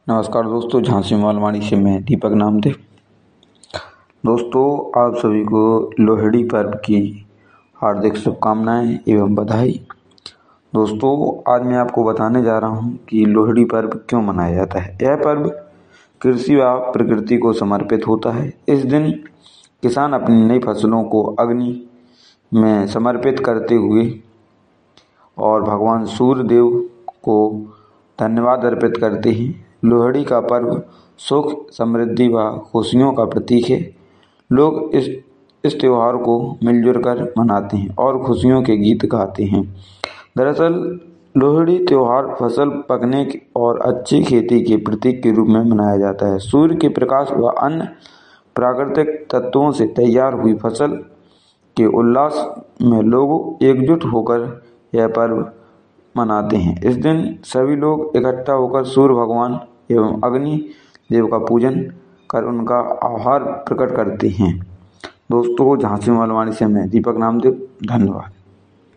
नमस्कार दोस्तों, झांसी मालवाणी से मैं दीपक नामदेव। दोस्तों, आप सभी को लोहड़ी पर्व की हार्दिक शुभकामनाएं एवं बधाई। दोस्तों, आज मैं आपको बताने जा रहा हूं कि लोहड़ी पर्व क्यों मनाया जाता है। यह पर्व कृषि व प्रकृति को समर्पित होता है। इस दिन किसान अपनी नई फसलों को अग्नि में समर्पित करते हुए और भगवान सूर्य देव को धन्यवाद अर्पित करते हैं। लोहड़ी का पर्व सुख, समृद्धि व खुशियों का प्रतीक है। लोग इस त्योहार को मिलजुल कर मनाते हैं और खुशियों के गीत गाते हैं। दरअसल लोहड़ी त्योहार फसल पकने और अच्छी खेती के प्रतीक के रूप में मनाया जाता है। सूर्य के प्रकाश व अन्य प्राकृतिक तत्वों से तैयार हुई फसल के उल्लास में लोग एकजुट होकर यह पर्व मनाते हैं। इस दिन सभी लोग इकट्ठा होकर सूर्य भगवान एवं अग्नि देव का पूजन कर उनका आभार प्रकट करते हैं। दोस्तों, झांसी मालवाणी से मैं दीपक नामदेव। धन्यवाद।